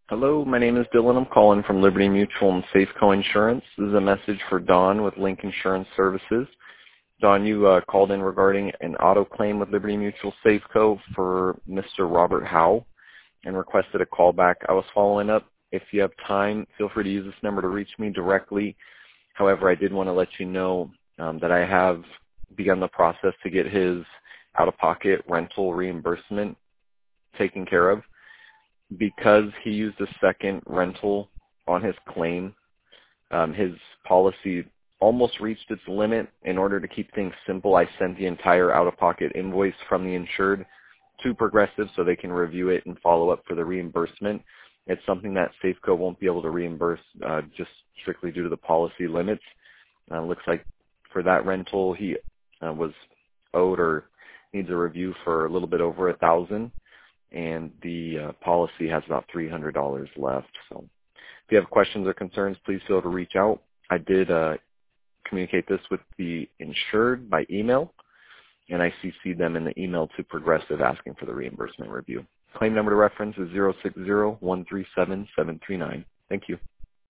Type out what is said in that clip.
Hello, my name is Dylan. I'm calling from Liberty Mutual and Safeco Insurance. This is a message for Don with Link Insurance Services. Don, you called in regarding an auto claim with Liberty Mutual Safeco for Mr. Robert Howe and requested a call back. I was following up. If you have time, feel free to use this number to reach me directly. However, I did want to let you know that I have begun the process to get his out-of-pocket rental reimbursement taken care of. Because he used a second rental on his claim, his policy almost reached its limit. In order to keep things simple, I sent the entire out-of-pocket invoice from the insured to Progressive so they can review it and follow up for the reimbursement. It's something that Safeco won't be able to reimburse just strictly due to the policy limits. Looks like for that rental, he was owed or needs a review for a little bit over $1,000. And the policy has about $300 left. So if you have questions or concerns, please feel free to reach out. I did communicate this with the insured by email, and I CC'd them in the email to Progressive asking for the reimbursement review. Claim number to reference is 060137739. Thank you.